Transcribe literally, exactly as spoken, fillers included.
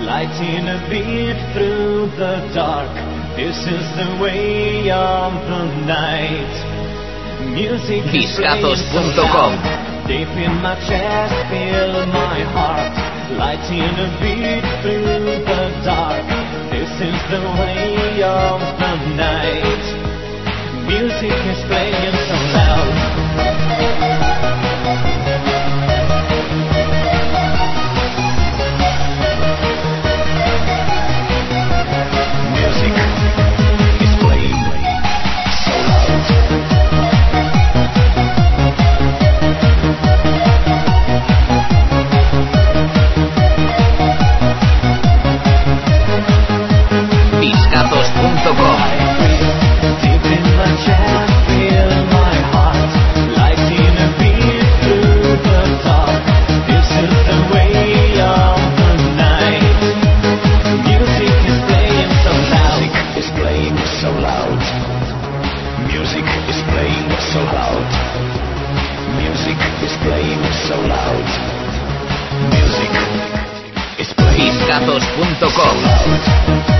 lighting a beat through the dark. This is the way of the night. Music is playing so loud. Deep in my chest, feel my heart. Lighting a beat through the dark. This is the way of the night. Music is playing so loud. Discazos punto com